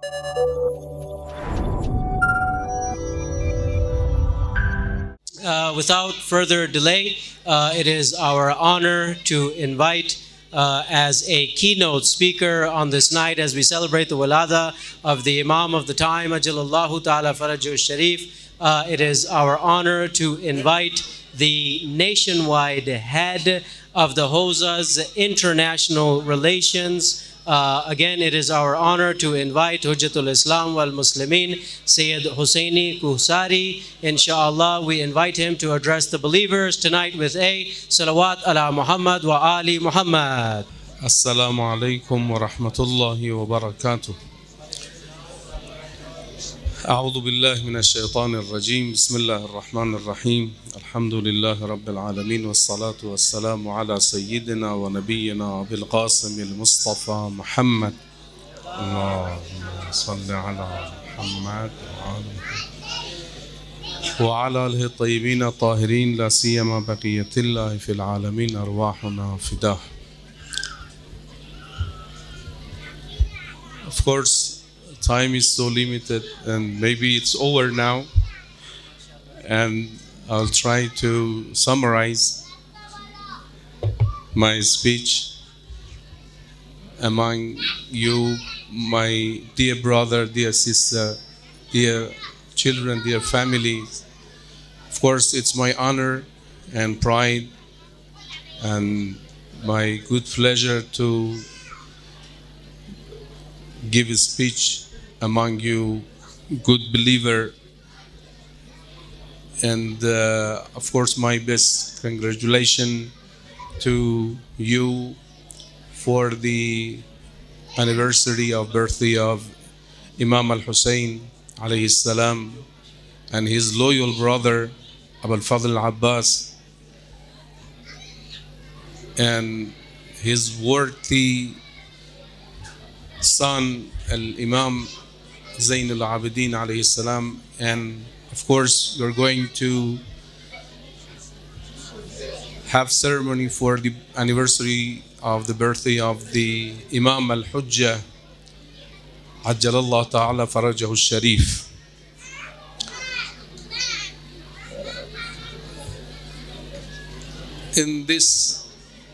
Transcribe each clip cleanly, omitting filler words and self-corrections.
Without further delay, it is our honor to invite as a keynote speaker on this night as we celebrate the walada of the Imam of the time, Ajalallahu Ta'ala Farajuh Sharif. It is our honor to invite the nationwide head of the Hawza's International Relations. Again, it is our honor to invite Hujjatul Islam wal Muslimin, Sayyid Husseini Kuhsari. Inshallah, we invite him to address the believers tonight with a salawat ala Muhammad wa ali Muhammad. Assalamu alaikum wa rahmatullahi wa barakatuh. أعوذ بالله من الشيطان الرجيم بسم الله الرحمن الرحيم الحمد لله رب العالمين والصلاة والسلام على سيدنا ونبينا أبي القاسم المصطفى محمد اللهم صل على محمد وعلى آله الطيبين الطاهرين لا سيما بقية الله في العالمين أرواحنا فداه. Of course, time is so limited and maybe it's over now, and I'll try to summarize my speech among you, my dear brother, dear sister, dear children, dear families. Of course, it's my honor and pride and my good pleasure to give a speech among you, good believer, and of course my best congratulations to you for the anniversary of birthday of Imam al-Hussein alayhi salam and his loyal brother Abul Fadl Abbas and his worthy son al-Imam Zain al-Abidin alayhi salam. And of course you're going to have ceremony for the anniversary of the birthday of the Imam al-Hujjah Ajjalallahu Ta'ala Farajahu Sharif. In this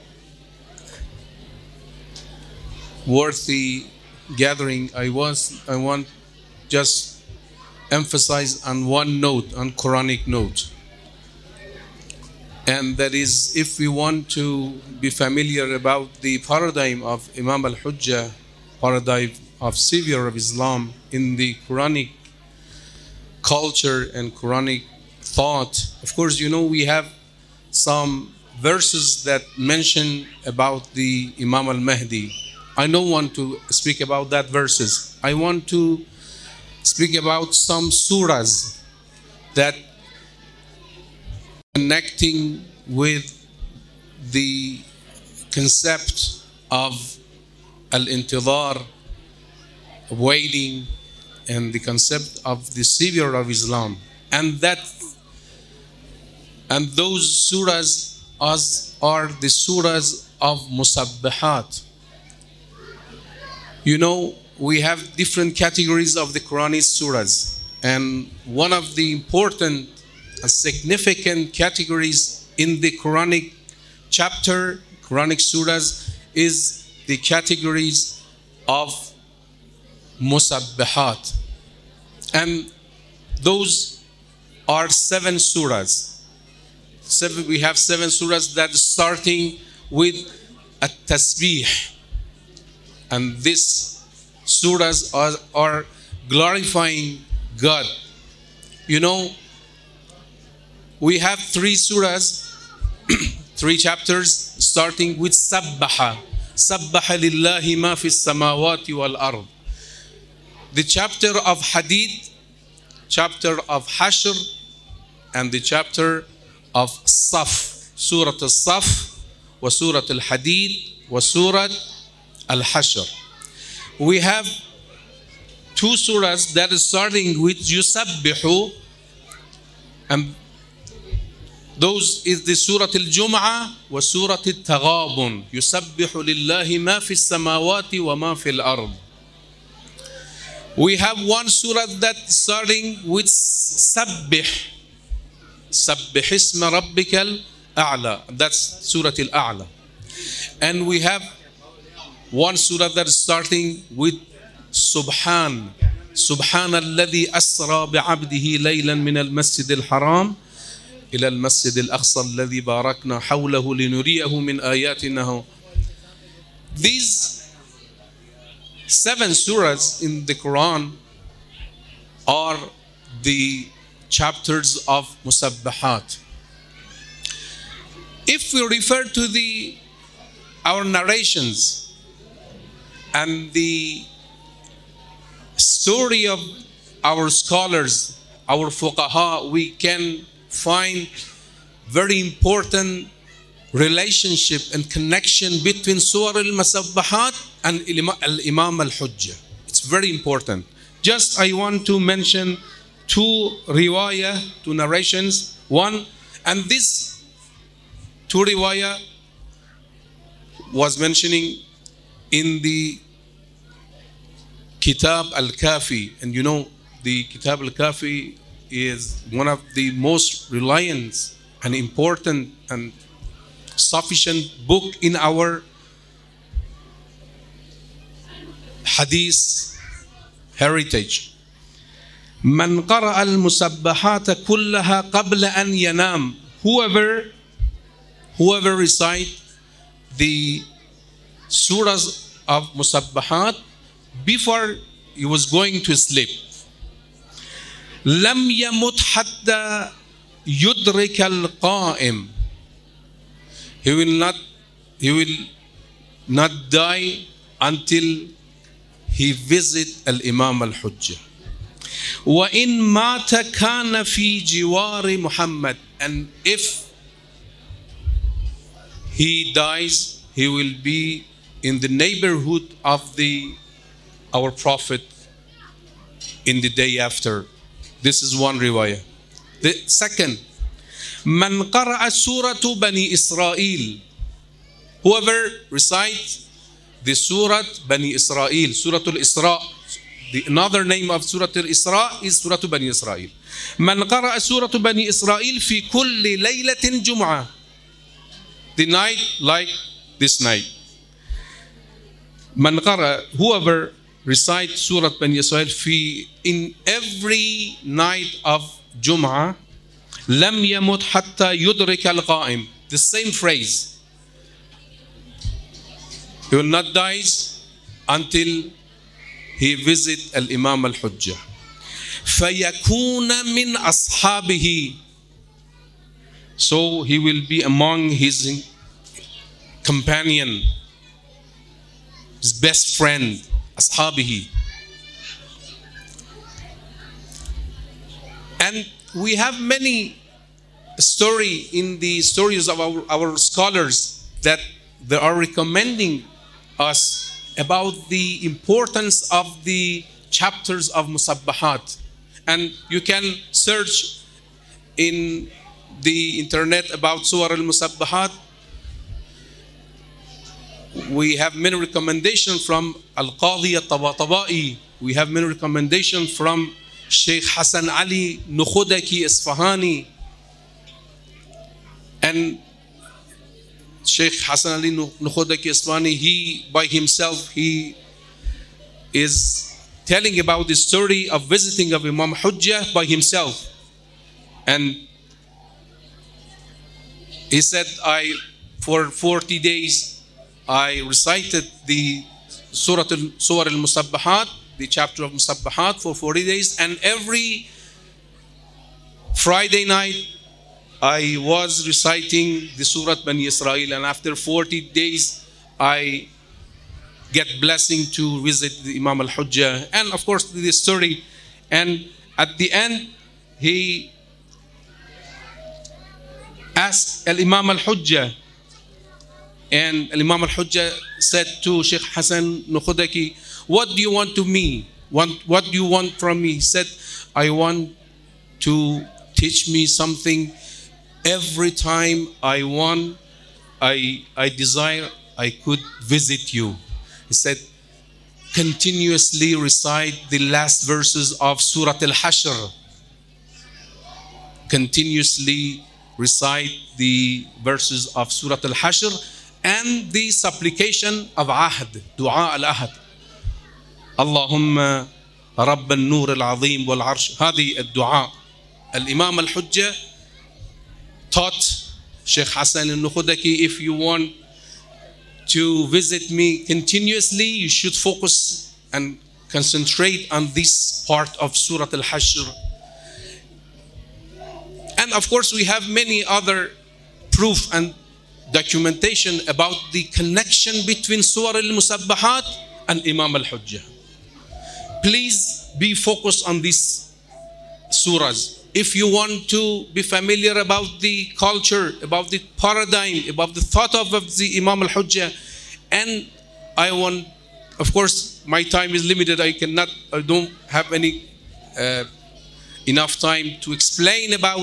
worthy gathering, I want just emphasize on one note, on Quranic note, and that is, if we want to be familiar about the paradigm of Imam al-Hujjah, paradigm of savior of Islam in the Quranic culture and Quranic thought. Of course, you know, we have some verses that mention about the Imam al-Mahdi. I don't want to speak about that verses. I want to speak about some surahs that connecting with the concept of al-intidhar, waiting, and the concept of the savior of Islam, and those surahs are the surahs of musabbihat. You know, we have different categories of the Quranic surahs, and one of the important and significant categories in the Quranic chapter, Quranic surahs, is the categories of musabbihat, and those are 7 surahs. We have 7 surahs that starting with at-tasbih. And these surahs are glorifying God. You know, we have 3 surahs, 3 chapters, starting with Sabbaha. Sabbaha lillahi ma fi samawati wal ard. The chapter of Hadid, chapter of Hashr, and the chapter of Saf. Surah al-Saf, wa Surah al-Hadid, wa Surah al-Hashr. We have 2 surahs that is starting with Yusabbihu, and those is the Surah al-Jum'ah wa Surah al-Taghabun. Yusabbihu lillahi ma fi samawati wa ma fi al-ard. We have one surah that's starting with Sabbih. Sabbih isma rabbikal a'la. That's Surah Al-A'la. And we have one surah that is starting with Subhan. سبحان الذي أسرى بعبده ليلا من المسجد الحرام إلى المسجد الأقصى الذي باركنا حوله لنريه من آياتنا. These 7 surahs in the Quran are the chapters of Musabbahat. If we refer to our narrations and the story of our scholars, our fuqaha, we can find very important relationship and connection between Surah Al-Musabbahat and Al-Imam Al-Hujjah. It's very important. Just I want to mention 2 riwayah, 2 narrations. One, and this 2 riwayah was mentioning in the Kitab Al-Kafi. And you know, the Kitab Al-Kafi is one of the most reliant and important and sufficient book in our hadith heritage. من قرأ المسبحات كلها قبل أن ينام. Whoever recite the surahs of Musabbahat before he was going to sleep, لم يمت حتى يدرك القائم. He will not die until he visit Al-Imam Al-Hujjah. وإن مات كان في جوار محمد. And if he dies, he will be in the neighborhood of our Prophet in the day after. This is one riwayah. The second, من قرأ سورة بني إسرائيل. Whoever recites the Surah Bani Israel, Surah Al-Isra. Another name of Surah Al-Isra is Surah Bani Israel. من قرأ سورة بني إسرائيل في كل ليلة جمعة. The night like this night. من قرأ, whoever recite Surah Bani Israel in every night of Jum'ah, لم يمت حتى يدرك القائم. The same phrase. He will not die until he visit Al-Imam Al-Hujjah. فيكون من أصحابه. So he will be among his companion, his best friend, أصحابه. And we have many story in the stories of our scholars that they are recommending us about the importance of the chapters of Musabbahat. And you can search in the internet about Surah Al-Musabbahat. We have many recommendations from Al-Qadi Al-Tabatabai. We have many recommendations from Sheikh Hassan Ali Nukhudaki Isfahani. And Sheikh Hassan Ali Nukhudaki Isfahani, he by himself, he is telling about the story of visiting of Imam Hujjah by himself. And he said, for 40 days, I recited the Surah Al-Musabbahat, the chapter of Musabbahat for 40 days. And every Friday night, I was reciting the Surah Bani Israel. And after 40 days, I get blessing to visit the Imam Al-Hujjah. And of course, the story. And at the end, he asked Al-Imam Al-Hujjah. And Al-Imam Al-Hujjah said to Sheikh Hassan Nukhudaki, what do you want to me? What do you want from me? He said, I want to teach me something. Every time I desire, I could visit you. He said, continuously recite the last verses of Surah Al-Hashr. Continuously recite the verses of Surah Al-Hashr and the supplication of Ahd, Dua al-Ahd. Allahumma Rabb al-Nur al-Azim wal-Arsh. هذه الدعاء. Al-Imam al-Hujjah taught Sheikh Hassan al-Nukhudaki, if you want to visit me continuously, you should focus and concentrate on this part of Surah Al-Hashr. And of course, we have many other proof and documentation about the connection between Surah Al-Musabbahat and Imam Al-Hujjah. Please be focused on these surahs. If you want to be familiar about the culture, about the paradigm, about the thought of the Imam Al-Hujjah, and I want, of course, my time is limited. I don't have enough time to explain about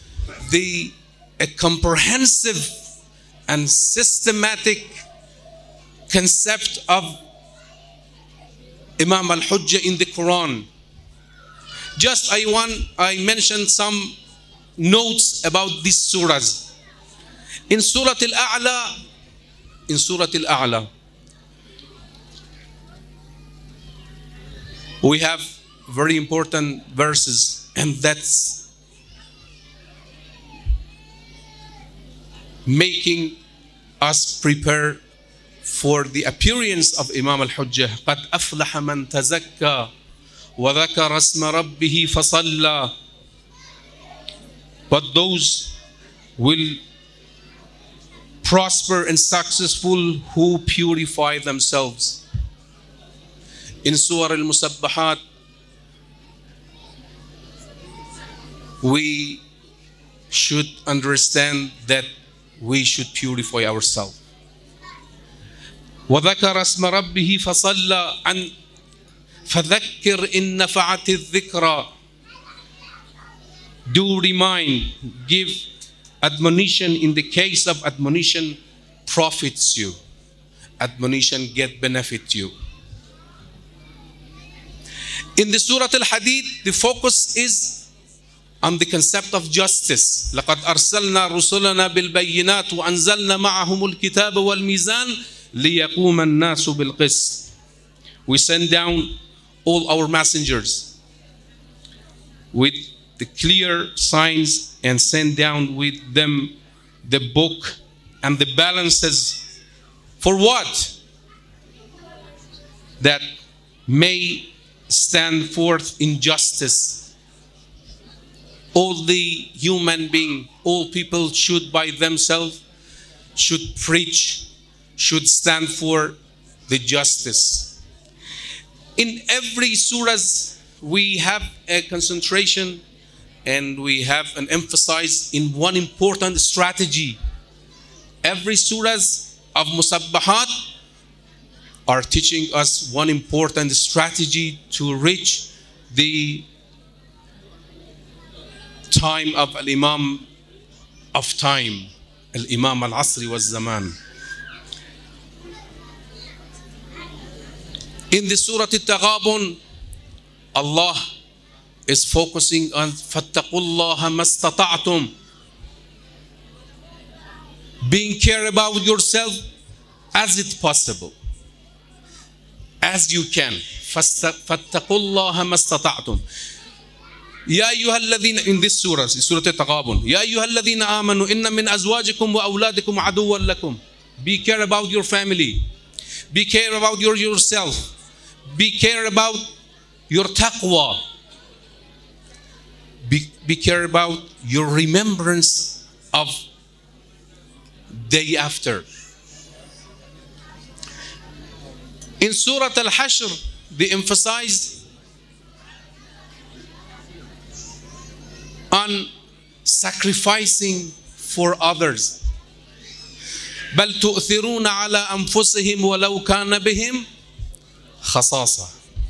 a comprehensive and systematic concept of Imam Al-Hujjah in the Quran. Just I mentioned some notes about these surahs. In Surah Al-A'la, we have very important verses, and that's making us prepare for the appearance of Imam Al-Hujjah. قَدْ أَفْلَحَ مَنْ تَزَكَّى وَذَكَرَ اسْمَ رَبِّهِ فَصَلَّى. But those will prosper and successful who purify themselves. In Surah Al-Musabbahat, we should understand that we should purify ourselves. وَذَكَرَ اسْمَ رَبِّهِ فَصَلَّى عَنْ فَذَكِّرْ إِن نَفَعَتِ الذِّكْرَى. Do remind, give admonition. In the case of admonition, profits you. Admonition get benefit you. In the Surah Al-Hadid, the focus is on the concept of justice. لَقَدْ أَرْسَلْنَا رُسُلَنَا بِالْبَيِّنَاتِ وَأَنزَلْنَا مَعَهُمُ الْكِتَابَ وَالْمِيزَانَ لِيَقُومَ النَّاسُ بِالْقِسْطِ. We send down all our messengers with the clear signs and send down with them the book and the balances. For what? That may stand forth in justice. All the human beings, all people should by themselves, should preach, should stand for the justice. In every surah, we have a concentration and we have an emphasis in one important strategy. Every surah of Musabbahat are teaching us one important strategy to reach the time of Al-Imam of time, Al-Imam Al-Asri wal-Zaman. In the Surah Al-Taghabun, Allah is focusing on فَاتَّقُوا اللَّهَ مَا اسْتَطَعْتُمْ. Being care about yourself as it possible, as you can. فَاتَّقُوا اللَّهَ مَا اسْتَطَعْتُمْ. يا أيها الذين, in this surah, Surah Al-Taghabun, يا أيها الذين آمنوا إن من أزواجكم وأولادكم عدوا لكم. Be care about your family. Be care about yourself. Be care about your taqwa. Be care about your remembrance of day after. In Surah Al-Hashr, they emphasize on sacrificing for others. بل تؤثرون على أنفسهم ولو كان بهم خصاصة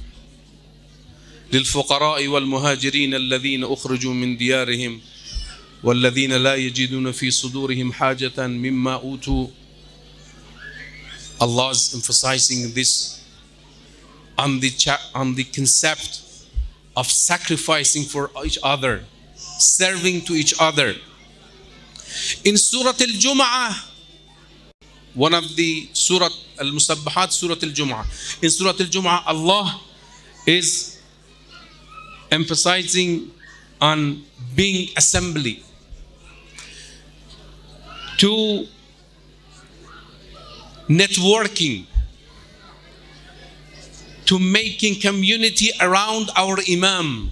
للفقراء والمهاجرين الذين أخرجوا من ديارهم والذين لا يجدون في صدورهم حاجة مما أوتوا. Allah is emphasizing this on the concept of sacrificing for each other, serving to each other. In Surah Al-Jum'ah, one of the Surah Al-Musabbahat, Surah Al-Jum'ah. In Surah Al-Jum'ah, Allah is emphasizing on being assembly, to networking, to making community around our Imam.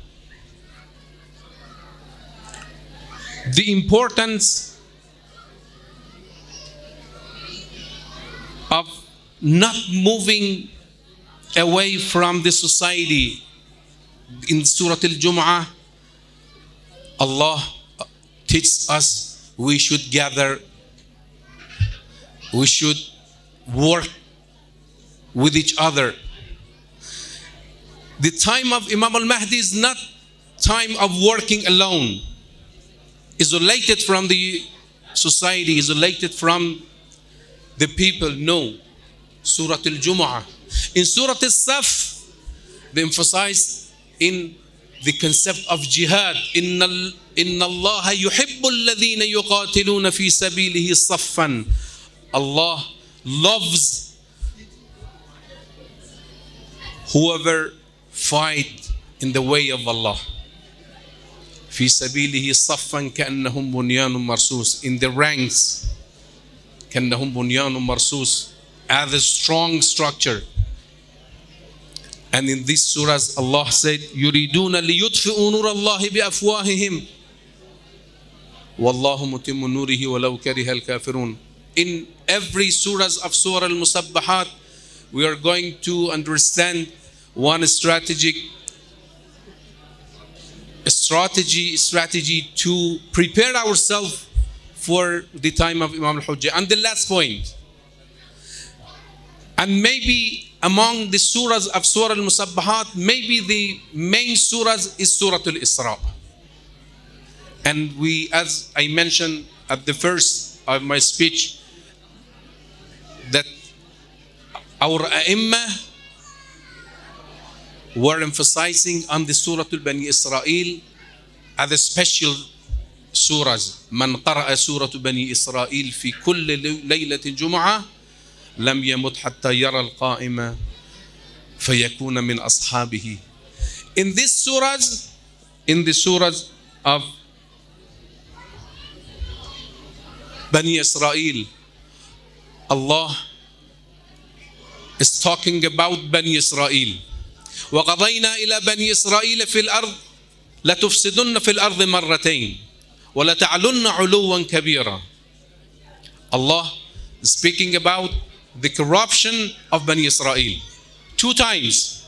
The importance of not moving away from the society. In Surah Al-Jum'ah, Allah teaches us we should gather, we should work with each other. The time of Imam al-Mahdi is not time of working alone, isolated from the society, isolated from the people. No. Surah Al-Jum'ah. In Surah Al-Saf, they emphasize in the concept of jihad. Inna Allah yuhibbu alladhina yuqatiluna fi sabilihi saffan. Allah loves whoever fight in the way of Allah. في سبيله صفا كأنهم بنيان مرصوص. In the ranks, كأنهم بنيان مرصوص, as a strong structure. And in these surahs, Allah said, يريدون ليطفئوا نور الله بأفواههم والله متم نوره ولو كره الكافرون. In every surahs of Surah Al-Musabbahat, we are going to understand one strategy to prepare ourselves for the time of Imam al-Hujjah. And the last point, and maybe among the surahs of Surah Al-Musabbahat, maybe the main surahs is Surah Al-Isra. And we, as I mentioned at the first of my speech, that our A'imma were emphasizing on the Surah Al-Bani Israel as a special surahs. من قرأ سورة بني إسرائيل في كل ليلة جمعة لم يمت حتى يرى القائمة فيكون من أصحابه. In these surahs, in the surahs of Bani Israel, Allah is talking about Bani Israel. وقضينا إلى بني إسرائيل في الأرض لتفسدن في الأرض مرتين ولتعلن علوا كبيرا. Allah is speaking about the corruption of Bani Israel 2 times.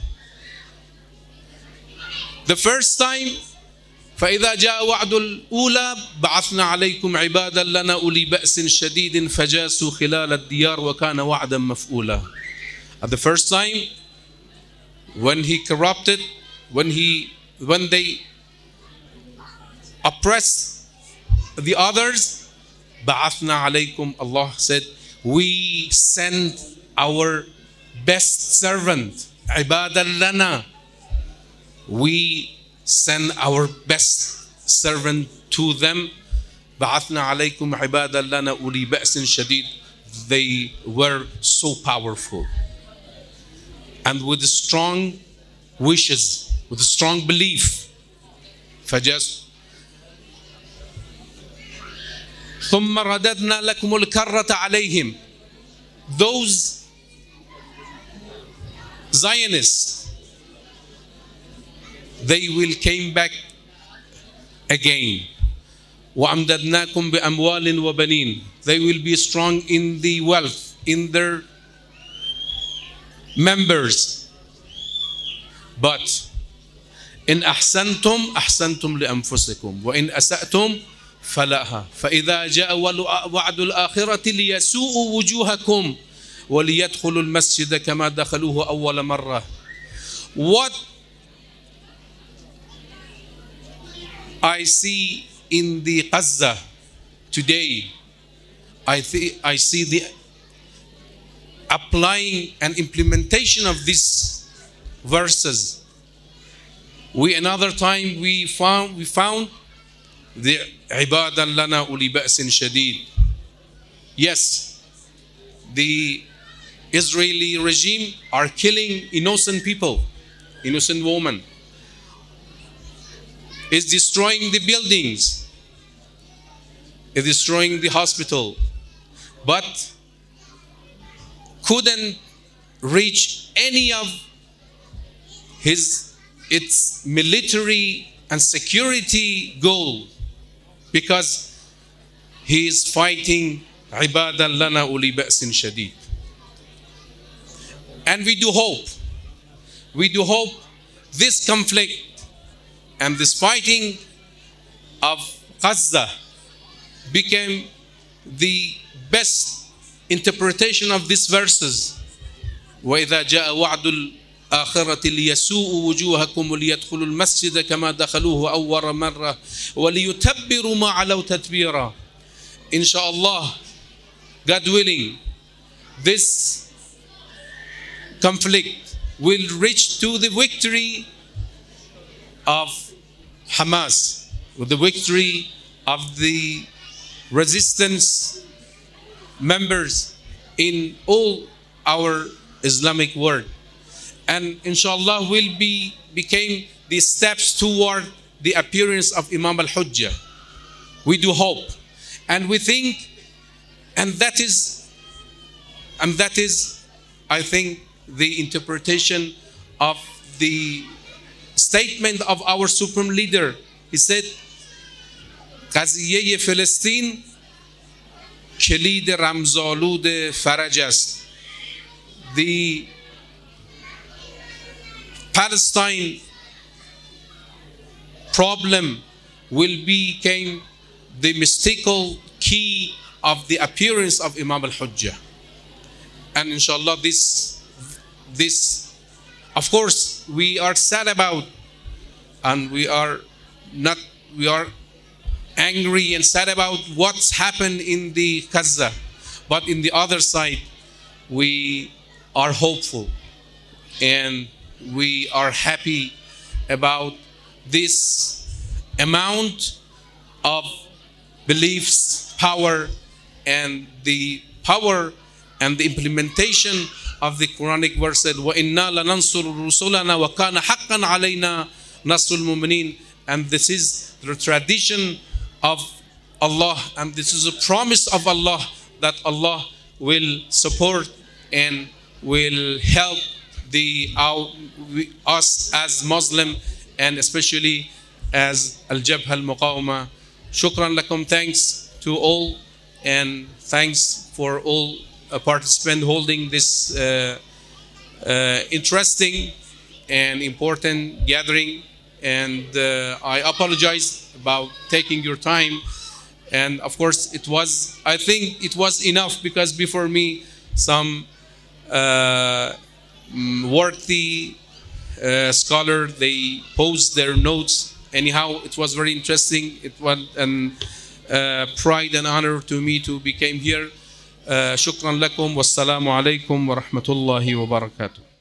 The first time, فإذا جاء وعد الأولى بعثنا عليكم عبادا لنا أولي بأس شديد فجاسوا خلال الديار وكان وعدا مفعولا. At the first time, when he corrupted, when they oppressed the others, بعثنا عليكم, Allah said, we send our best servant, عبادا لنا. We send our best servant to them. بعثنا عليكم عبادا لنا أولي بأس شديد. They were so powerful and with strong wishes, with a strong belief. فجاء ثم رددنا لكم الكرة عليهم. Those Zionists, they will came back again. وأمددناكم بأموال وبنين. They will be strong in the wealth, in their members. But إن أحسنتم أحسنتم لأنفسكم وإن أسأتم فلها فإذا جاء وعد الآخرة ليسوءوا وجوهكم وليدخلوا المسجد كما دخلوه أول مرة. What I see in the Gaza today, I see the applying and implementation of this verses. Another time we found the عبادا لنا أولي بأس شديد. Yes, the Israeli regime are killing innocent people, innocent women, is destroying the buildings, is destroying the hospital, but couldn't reach any of its military and security goal, because he is fighting عبادا لنا أولي بأس شديد. And we do hope this conflict and this fighting of Gaza became the best interpretation of these verses. وإذا جاء وعد الآخرة ليسوء وجوهكم وليدخلوا المسجد كما دخلوه أول مرة وليتبروا ما علوا تتبيرا. Inshallah, God willing, this conflict will reach to the victory of Hamas, with the victory of the resistance members in all our Islamic world. And inshallah became the steps toward the appearance of Imam al-Hujjah. We do hope. And we think, and that is, I think, the interpretation of the statement of our supreme leader. He said, قضیه فلسطین کلید رمزآلود فرج است. The Palestine problem will become the mystical key of the appearance of Imam al-Hujjah. And inshallah, this, of course, we are sad about, and we are angry and sad about what's happened in the Gaza. But in the other side, we are hopeful and we are happy about this amount of beliefs, power, and the implementation of the Quranic verse said, وَإِنَّا لَنَنْصُرُ رُسُلَنَا وَكَانَ حَقًّا عَلَيْنَا نَصْرُ الْمُؤْمِنِينَ. And this is the tradition of Allah, and this is a promise of Allah that Allah will support and will help us as Muslim, and especially as Al-Jabha Al-Muqawma. Shukran lakum. Thanks to all, and thanks for all participants holding this interesting and important gathering. And I apologize about taking your time. And of course, I think it was enough, because before me, some worthy scholar, they posed their notes. Anyhow, it was very interesting. It was a pride and honor to me to become here. Shukran lakum. Wassalamu alaikum wa rahmatullahi wa barakatuh.